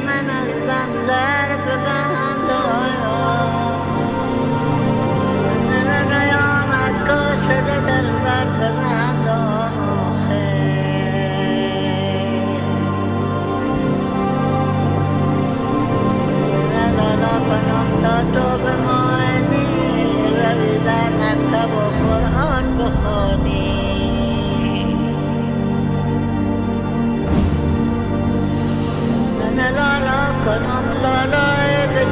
من از بندر به بندایم نیامد کاسده در بر برندام لالا کنم تا تو به معنی روی در مکتب و قرآن بخوانی من لالا کنم لالای به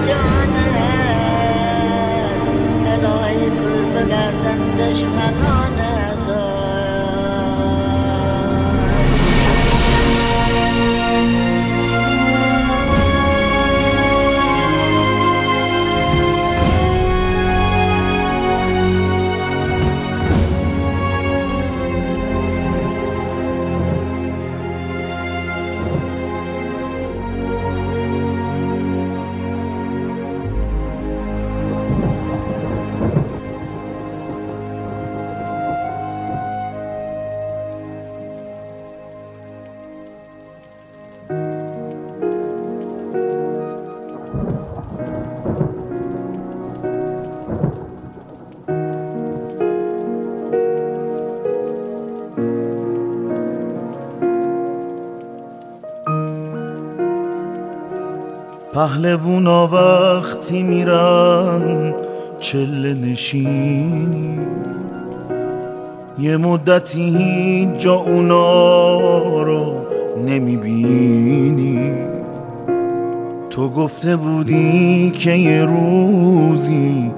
جانت الهی دور بگردن دشمنانت پهلوونا وقتی میرن چله نشینی یه مدتی هیچ جا اونا رو نمیبینی تو گفته بودی که یه روزی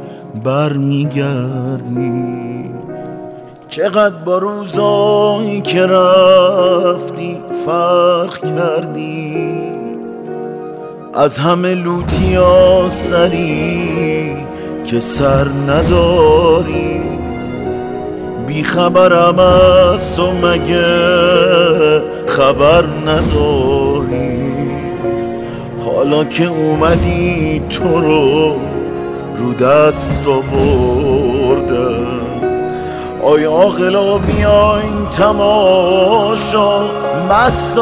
برمیگردی چقدر با روزایی که رفتی فرق کردی از همه لوتیا سری که سر نداری بی خبرم از تو مگه خبر نداری حالا که اومدی تو رو دست آوردن آیا عاقلا بیاین تماشا مست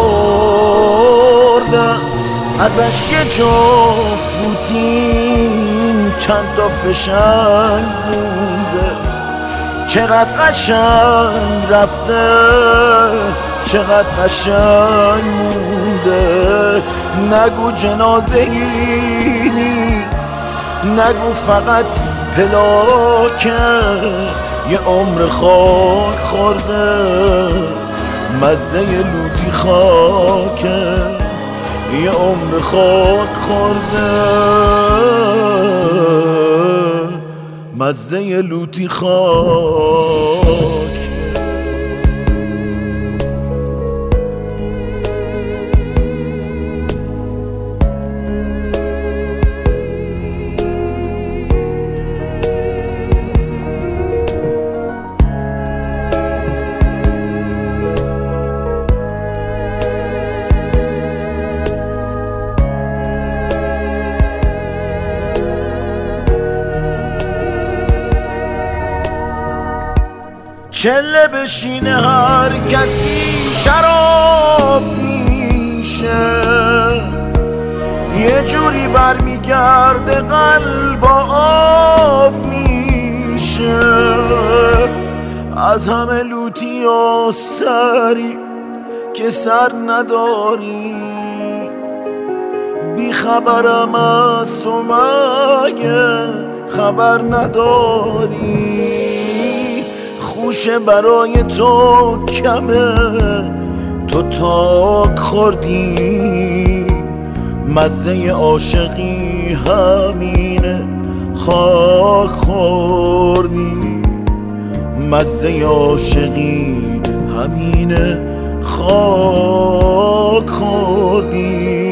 آوردن ازش یه جفت فوتین چند تا فشنگ مونده چقدر قشنگ رفته چقدر قشنگ مونده نگو جنازه ای نیست نگو فقط پلاکه یه عمر خاک خورده مزه لوتی خاکه یه عمر خاک خورده مزه لوتی خاک چله بشینه هر کسی شراب میشه یه جوری برمیگرده قلب آب میشه از همه لوتی و سری که سر نداری بی خبرم از تو مگه خبر نداری خوشه برای تو کمه تو تاک خوردی مزه عاشقی همینه خاک خوردی مزه عاشقی همینه خاک خوردی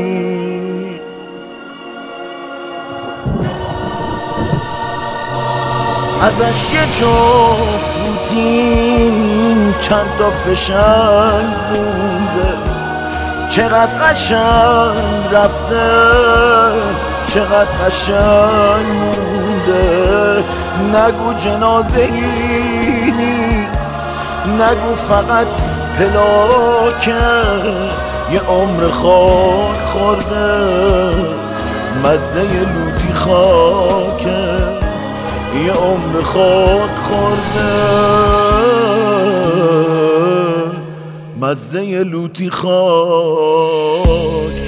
ازش یه جفت فوتین چند تا فشنگ مونده چقدر قشنگ رفته چقدر قشنگ مونده نگو جنازه ای نیست نگو فقط پلاکه یه عمر خاک خورده مزه لوتی خاکه، یه عمر خاک خورده مزه لوتی خاک.